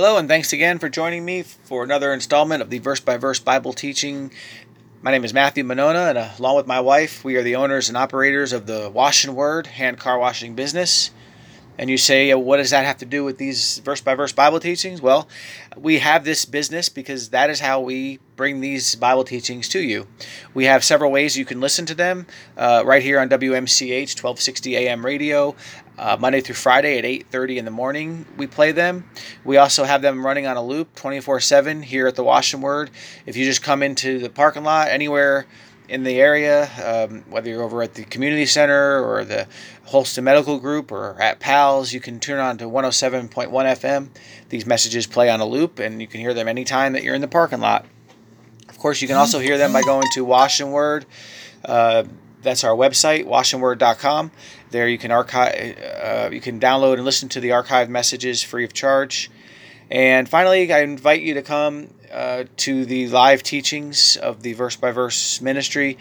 Hello, and thanks again for joining me for another installment of the Verse by Verse Bible teaching. My name is Matthew Monona, and along with my wife, we are the owners and operators of the Wash and Word hand car washing business. And you say, what does that have to do with these verse by verse Bible teachings? Well, we have this business because that is how we bring these Bible teachings to you. We have several ways you can listen to them right here on WMCH 1260 AM radio. Monday through Friday at 8:30 in the morning we play them. We also have them running on a loop 24/7 here at the Wash and Word. If you just come into the parking lot anywhere in the area, whether you're over at the community center or the Holston Medical Group or at PALS, you can turn on to 107.1 FM. These messages play on a loop, and you can hear them anytime that you're in the parking lot. Of course, you can also hear them by going to Wash and Word. That's our website, washandword.com. There you can archive, you can download and listen to the archived messages free of charge. And finally, I invite you to come to the live teachings of the Verse by Verse ministry.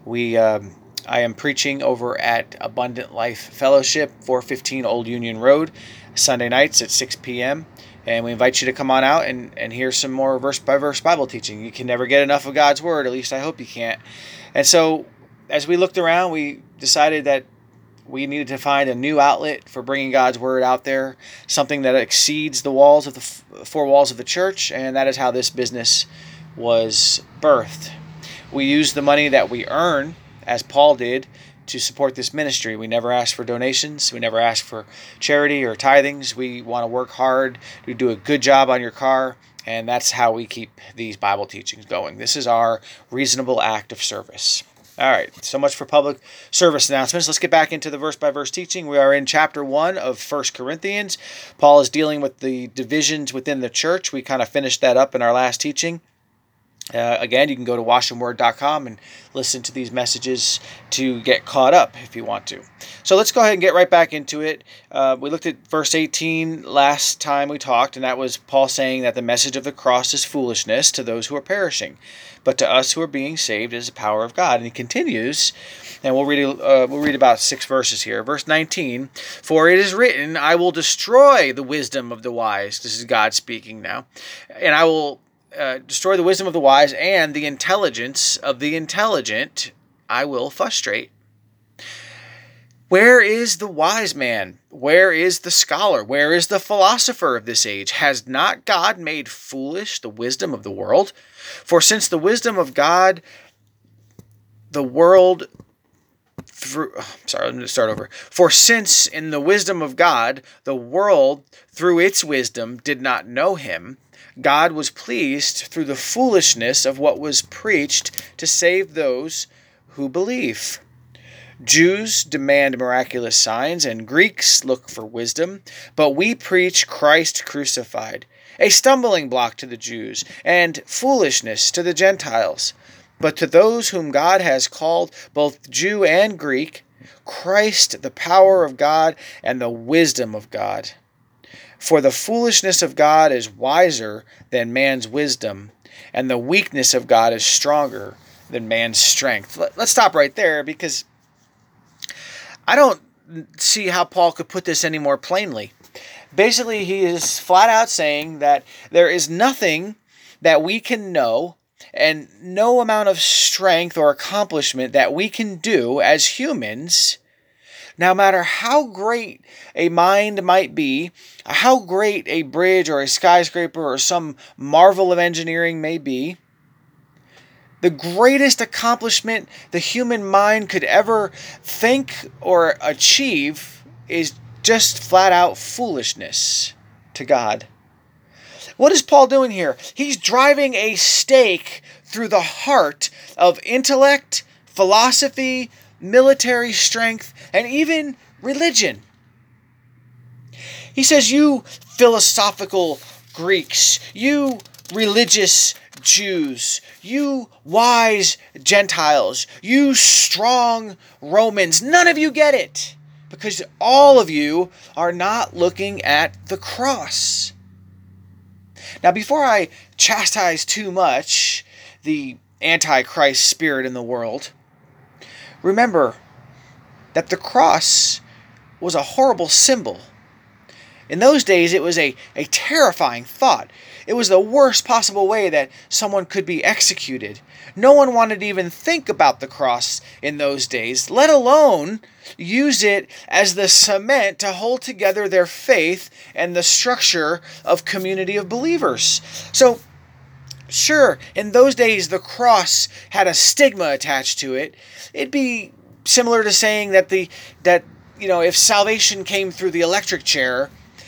I am preaching over at Abundant Life Fellowship, 415 Old Union Road, Sunday nights at 6 p.m. And we invite you to come on out and hear some more verse by verse Bible teaching. You can never get enough of God's Word, at least I hope you can't. And so as we looked around, we decided that we needed to find a new outlet for bringing God's Word out there, something that exceeds the walls of the four walls of the church, and that is how this business was birthed. We use the money that we earn, as Paul did, to support this ministry. We never ask for donations. We never ask for charity or tithings. We want to work hard to do a good job on your car, and that's how we keep these Bible teachings going. This is our reasonable act of service. All right, so much for public service announcements. Let's get back into the verse-by-verse teaching. We are in chapter 1 of 1 Corinthians. Paul is dealing with the divisions within the church. We kind of finished that up in our last teaching. Again, you can go to washandword.com and listen to these messages to get caught up if you want to. So let's go ahead and get right back into it. We looked at verse 18 last time we talked, and that was Paul saying that the message of the cross is foolishness to those who are perishing, but to us who are being saved is the power of God. And he continues, and we'll read about 6 verses here. Verse 19, for it is written, I will destroy the wisdom of the wise. This is God speaking now. And I will destroy the wisdom of the wise, and the intelligence of the intelligent I will frustrate. Where is the wise man? Where is the scholar? Where is the philosopher of this age? Has not God made foolish the wisdom of the world? For since the wisdom of God, For since in the wisdom of God, the world through its wisdom did not know him, God was pleased through the foolishness of what was preached to save those who believe. Jews demand miraculous signs, and Greeks look for wisdom, but we preach Christ crucified, a stumbling block to the Jews, and foolishness to the Gentiles. But to those whom God has called, both Jew and Greek, Christ the power of God and the wisdom of God. For the foolishness of God is wiser than man's wisdom, and the weakness of God is stronger than man's strength. Let's stop right there, because I don't see how Paul could put this any more plainly. Basically, he is flat out saying that there is nothing that we can know and no amount of strength or accomplishment that we can do as humans, no matter how great a mind might be, how great a bridge or a skyscraper or some marvel of engineering may be, the greatest accomplishment the human mind could ever think or achieve is just flat out foolishness to God. What is Paul doing here? He's driving a stake through the heart of intellect, philosophy, military strength, and even religion. He says, you philosophical Greeks, you religious Jews, you wise Gentiles, you strong Romans, none of you get it, because all of you are not looking at the cross. Now, before I chastise too much the Antichrist spirit in the world, remember that the cross was a horrible symbol. In those days, it was a terrifying thought. It was the worst possible way that someone could be executed. No one wanted to even think about the cross in those days, let alone use it as the cement to hold together their faith and the structure of community of believers. So, sure, in those days, the cross had a stigma attached to it. It'd be similar to saying that if salvation came through the electric chair,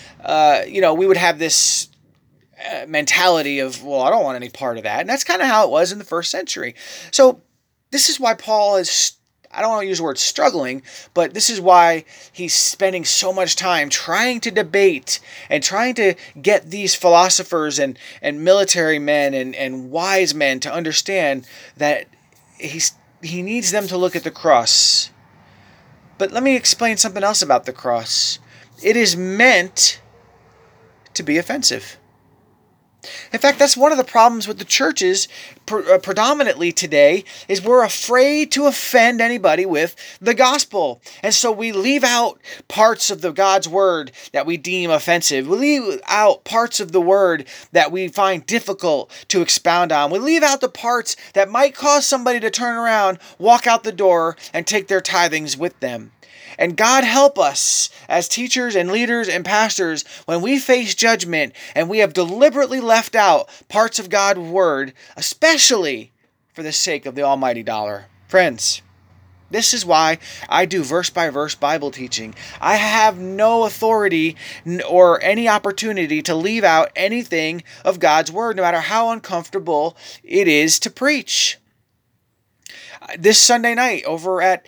we would have this mentality of, well, I don't want any part of that. And that's kind of how it was in the first century. So this is why Paul is, I don't want to use the word struggling, but this is why he's spending so much time trying to debate and trying to get these philosophers and military men and wise men to understand that he needs them to look at the cross. But let me explain something else about the cross. It is meant to be offensive. In fact, that's one of the problems with the churches predominantly today, is we're afraid to offend anybody with the gospel. And so we leave out parts of the God's word that we deem offensive. We leave out parts of the word that we find difficult to expound on. We leave out the parts that might cause somebody to turn around, walk out the door, and take their tithings with them. And God help us as teachers and leaders and pastors when we face judgment and we have deliberately left out parts of God's word, especially for the sake of the almighty dollar. Friends, this is why I do verse-by-verse Bible teaching. I have no authority or any opportunity to leave out anything of God's word, no matter how uncomfortable it is to preach. This Sunday night over at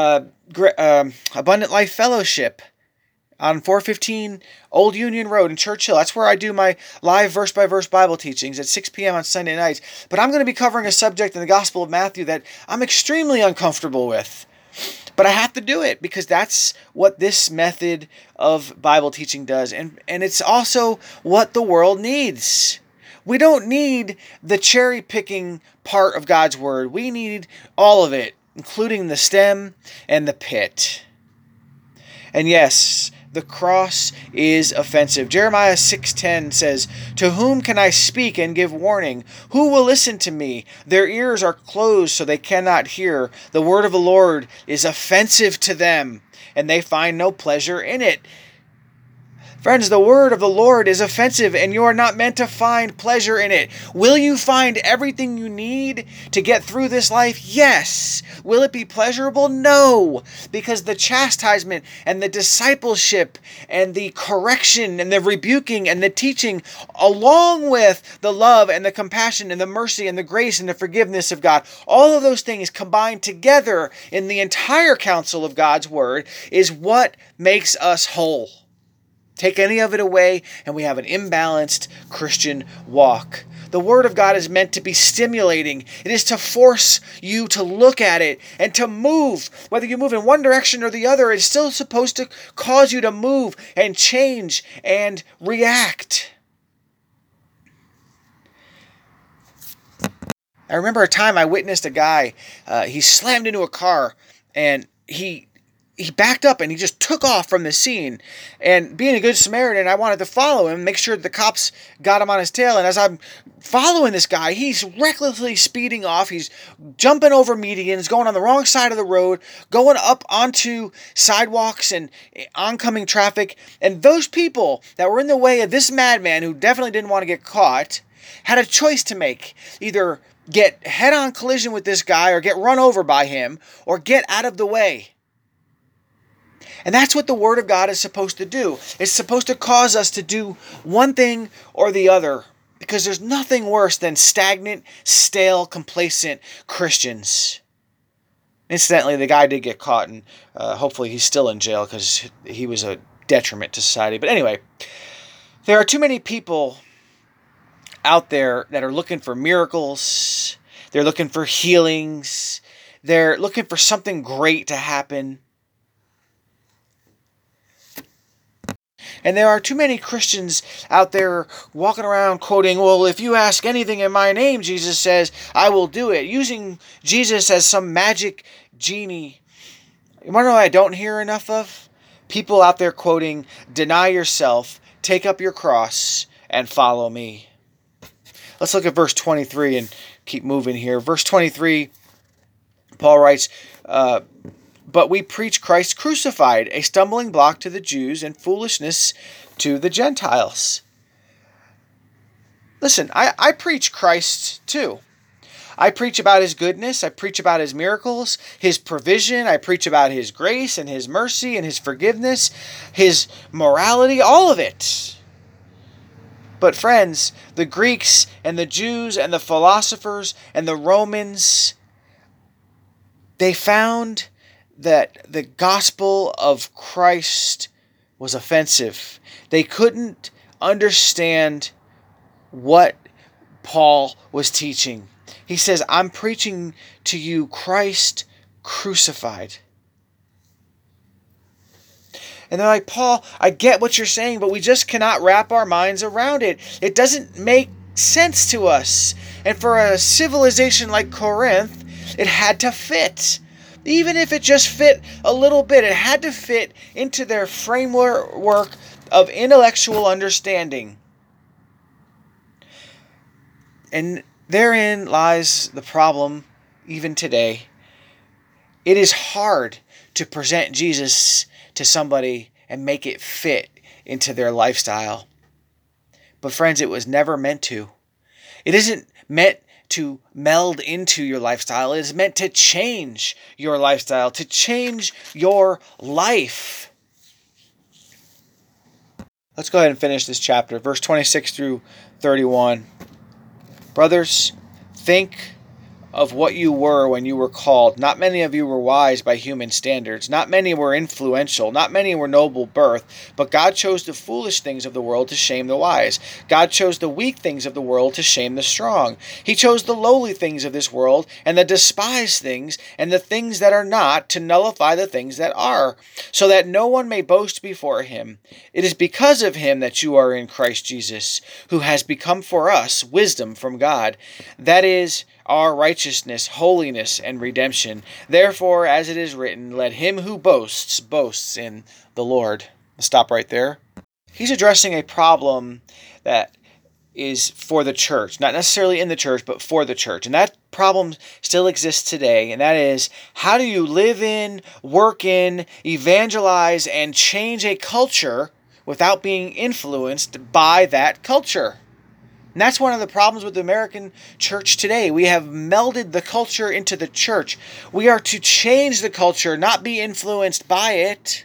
Abundant Life Fellowship on 415 Old Union Road in Churchill. That's where I do my live verse-by-verse Bible teachings at 6 p.m. on Sunday nights. But I'm going to be covering a subject in the Gospel of Matthew that I'm extremely uncomfortable with. But I have to do it because that's what this method of Bible teaching does. And it's also what the world needs. We don't need the cherry-picking part of God's word. We need all of it, including the stem and the pit. And yes, the cross is offensive. Jeremiah 6:10 says, "To whom can I speak and give warning? Who will listen to me? Their ears are closed so they cannot hear. The word of the Lord is offensive to them, and they find no pleasure in it." Friends, the word of the Lord is offensive, and you are not meant to find pleasure in it. Will you find everything you need to get through this life? Yes. Will it be pleasurable? No. Because the chastisement and the discipleship and the correction and the rebuking and the teaching, along with the love and the compassion and the mercy and the grace and the forgiveness of God, all of those things combined together in the entire counsel of God's word is what makes us whole. Take any of it away, and we have an imbalanced Christian walk. The Word of God is meant to be stimulating. It is to force you to look at it and to move. Whether you move in one direction or the other, it's still supposed to cause you to move and change and react. I remember a time I witnessed a guy, he slammed into a car, and he backed up and he just took off from the scene. And being a good Samaritan, I wanted to follow him, make sure the cops got him on his tail. And as I'm following this guy, he's recklessly speeding off. He's jumping over medians, going on the wrong side of the road, going up onto sidewalks and oncoming traffic. And those people that were in the way of this madman, who definitely didn't want to get caught, had a choice to make. Either get head-on collision with this guy or get run over by him or get out of the way. And that's what the Word of God is supposed to do. It's supposed to cause us to do one thing or the other. Because there's nothing worse than stagnant, stale, complacent Christians. Incidentally, the guy did get caught, and hopefully he's still in jail because he was a detriment to society. But anyway, there are too many people out there that are looking for miracles. They're looking for healings. They're looking for something great to happen. And there are too many Christians out there walking around quoting, well, if you ask anything in my name, Jesus says, I will do it. Using Jesus as some magic genie. You want to know what I don't hear enough of? People out there quoting, deny yourself, Take up your cross and follow me. Let's look at verse 23 and keep moving here. Verse 23, Paul writes, but we preach Christ crucified, a stumbling block to the Jews and foolishness to the Gentiles. Listen, I preach Christ too. I preach about his goodness. I preach about his miracles, his provision. I preach about his grace and his mercy and his forgiveness, his morality, all of it. But friends, the Greeks and the Jews and the philosophers and the Romans, they found that the gospel of Christ was offensive. They couldn't understand what Paul was teaching. He says, I'm preaching to you Christ crucified. And they're like, Paul, I get what you're saying, but we just cannot wrap our minds around it. It doesn't make sense to us. And for a civilization like Corinth, it had to fit. Even if it just fit a little bit, it had to fit into their framework of intellectual understanding. And therein lies the problem even today. It is hard to present Jesus to somebody and make it fit into their lifestyle. But friends, it was never meant to. It isn't meant to meld into your lifestyle. It is meant to change your lifestyle, to change your life. Let's go ahead and finish this chapter. Verse 26 through 31. Brothers, think of what you were when you were called. Not many of you were wise by human standards. Not many were influential. Not many were noble birth. But God chose the foolish things of the world to shame the wise. God chose the weak things of the world to shame the strong. He chose the lowly things of this world and the despised things and the things that are not to nullify the things that are, so that no one may boast before him. It is because of him that you are in Christ Jesus, who has become for us wisdom from God. That is our righteousness, holiness, and redemption. Therefore, as it is written, let him who boasts, boasts in the Lord. I'll stop right there. He's addressing a problem that is for the church, not necessarily in the church, but for the church. And that problem still exists today, and that is, how do you live in, work in, evangelize, and change a culture without being influenced by that culture? And that's one of the problems with the American church today. We have melded the culture into the church. We are to change the culture, not be influenced by it.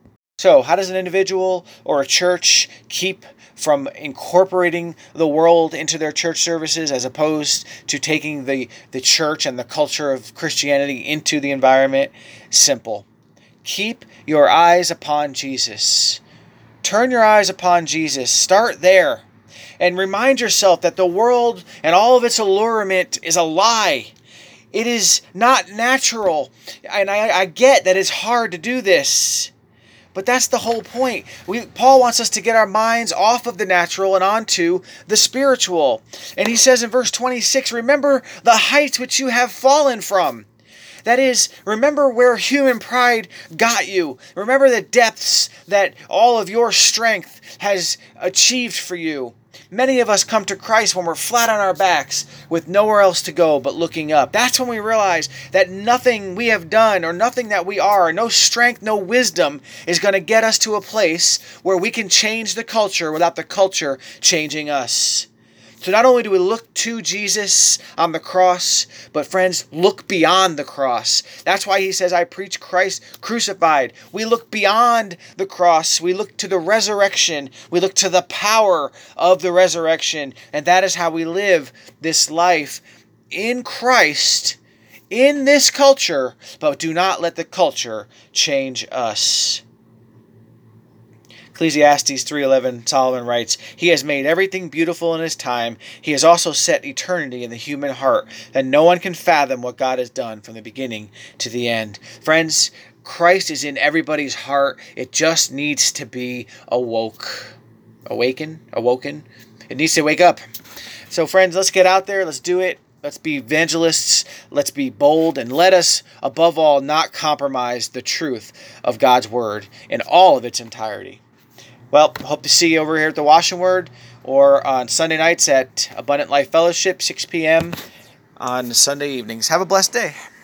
So, how does an individual or a church keep from incorporating the world into their church services as opposed to taking the church and the culture of Christianity into the environment? Simple. Keep your eyes upon Jesus. Turn your eyes upon Jesus. Start there. And remind yourself that the world and all of its allurement is a lie. It is not natural. And I get that it's hard to do this. But that's the whole point. Paul wants us to get our minds off of the natural and onto the spiritual. And he says in verse 26, remember the heights which you have fallen from. That is, remember where human pride got you. Remember the depths that all of your strength has achieved for you. Many of us come to Christ when we're flat on our backs with nowhere else to go but looking up. That's when we realize that nothing we have done or nothing that we are, no strength, no wisdom is going to get us to a place where we can change the culture without the culture changing us. So not only do we look to Jesus on the cross, but friends, look beyond the cross. That's why he says, I preach Christ crucified. We look beyond the cross. We look to the resurrection. We look to the power of the resurrection. And that is how we live this life in Christ, in this culture, but do not let the culture change us. Ecclesiastes 3:11, Solomon writes, He has made everything beautiful in his time. He has also set eternity in the human heart, that no one can fathom what God has done from the beginning to the end. Friends, Christ is in everybody's heart. It just needs to be awoken. It needs to wake up. So friends, let's get out there. Let's do it. Let's be evangelists. Let's be bold. And let us, above all, not compromise the truth of God's word in all of its entirety. Well, hope to see you over here at the Wash and Word or on Sunday nights at Abundant Life Fellowship, 6 p.m. on Sunday evenings. Have a blessed day.